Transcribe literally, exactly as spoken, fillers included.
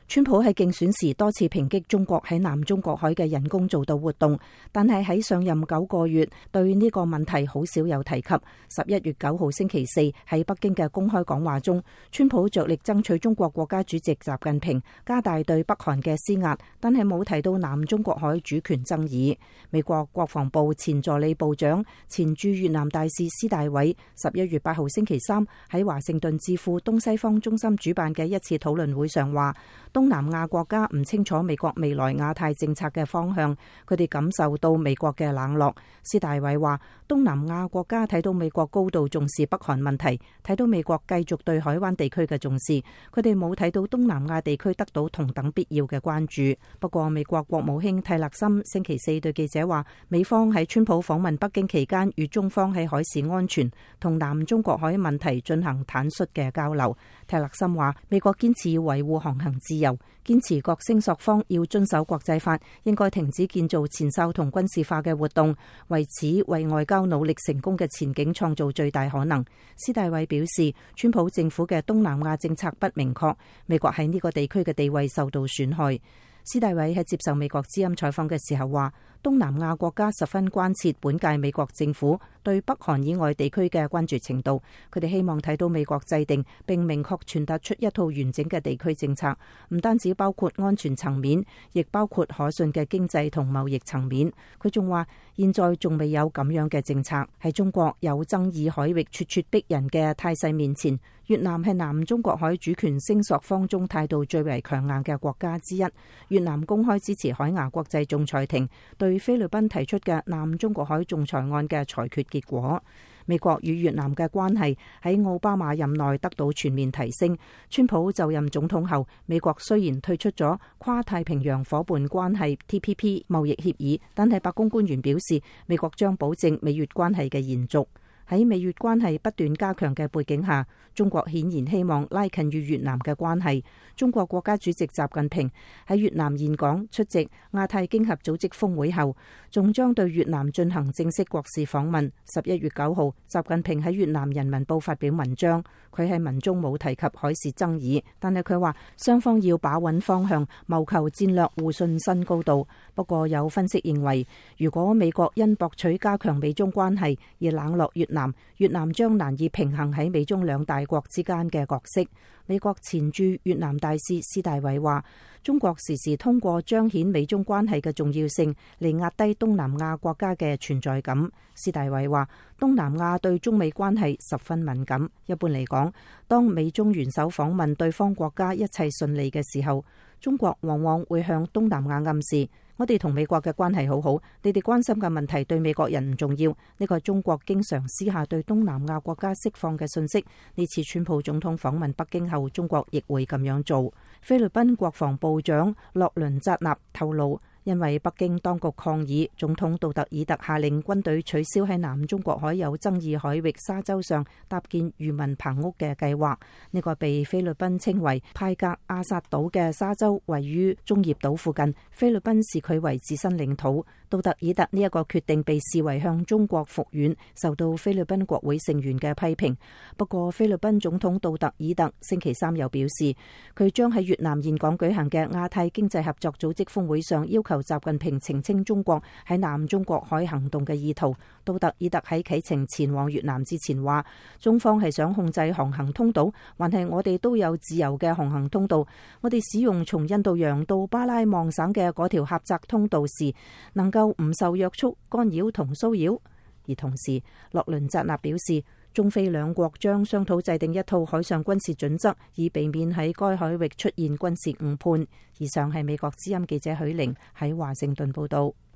川普喺競選時多次抨擊中國喺南中國海嘅人工造島活動，但係喺上任九個月對呢個問題好少有提及。十一月九號星期四喺北京嘅公開講話中，川普着力爭取中國國家主席習近平加大對北韓嘅施壓，但係冇提到南中國海主權爭議。美國國防部前助理部長、前駐越南大使施大偉十一月八號星期三喺華盛頓智庫東西方中心主辦嘅一次討論會上話，東南亞國家唔清楚美國未來亞太政策嘅方向，佢哋感受到美國嘅冷落。施大偉話，東南亞國家睇到美國高度重視北韓問題，睇到美國繼續對海灣地區嘅重視，佢哋冇睇到東南亞地區得到同等必要嘅關注。不過美國國務卿蒂勒森星期四對記者話，美方喺川普訪問北京期間與中方喺海事安全同南中國海問題進行坦率嘅交流。蒂勒森話，美國堅持要維護航行自由，堅持各聲索方要遵守國際法，應該停止建造前哨同軍事化嘅活動，為此為外交努力成功嘅前景創造最大可能。施大偉表示，川普政府嘅東南亞政策不明確，美國喺呢個地區嘅地位受到損害。施大偉喺接受美國之音採訪嘅時候話，東南亞國家十分關切本屆美國政府對北韓以外地區嘅關注程度，佢哋希望睇到美國制定並明確傳達出一套完整嘅地區政策，唔單止包括安全層面，亦包括可信嘅經濟同貿易層面。佢仲話，現在仲未有咁樣嘅政策。喺中國有爭議海域咄咄逼人嘅態勢面前，越南係南中國海主權聲索方中態度最為強硬嘅國家之一。越南公開支持海牙國際仲裁庭對菲律賓提出嘅南中國海仲裁案嘅裁決結果。美國與越南嘅關係喺奧巴馬任內得到全面提升。川普就任總統後，美國雖然退出咗跨太平洋夥伴關係 T P P 貿易協議，但係白宮官員表示，美國將保證美越關係嘅延續。喺美越關係不斷加強嘅背景下，中國顯然希望拉近與越南嘅關係。中國國家主席習近平喺越南峴港出席亞太經合組織峰會後，仲將對越南進行正式國事訪問。十一月九號，習近平喺越南人民報發表文章，佢喺文中冇提及海事爭議，但係佢話雙方要把穩方向，謀求戰略互信新高度。不過有分析認為，如果美國因博取加強美中關係而冷落越南，越南將難以平衡喺美中兩大國之間嘅角色。美國前駐越南大使施大偉話，中國時時通過彰顯美中關係嘅重要性嚟壓低東南亞國家嘅存在感。施大偉話，東南亞對中美關係十分敏感。一般嚟講，當美中元首訪問對方國家一切順利嘅時候，中國往往會向東南亞暗示，我哋同美國嘅關係好好，你哋關心嘅問題對美國人唔重要。呢個係中國經常私下對東南亞國家釋放嘅信息。呢次川普總統訪問北京後，中國亦會咁樣做。菲律賓國防部長洛倫扎納透露，因為北京當局抗議，總統杜特爾特下令軍隊取消喺南中國海有爭議海域沙洲上搭建漁民棚屋嘅計劃。呢個被菲律賓稱為派格阿薩島嘅沙洲位於中業島附近，菲律賓視佢為自身領土。杜特爾特呢一個決定被視為向中國復軟，受到菲律賓國會成員嘅批評。不過菲律賓總統杜特爾特星期三又表示，佢將喺越南峴港舉行嘅亞太經濟合作組織峰會上要求習近平澄清中國喺南中國海行動嘅意圖。杜特爾特喺啟程前往越南之前話，中方係想控制航行通道，還係我哋都有自由嘅航行通道。我哋使用從印度洋到巴拉望省嘅嗰條狹窄通道時，能夠唔受約束、干擾同騷擾。而同時，洛倫扎納表示，中菲兩國將商討制定一套海上軍事準則，以避免喺該海域出現軍事誤判。以上係美國之音記者許玲喺華盛頓報道。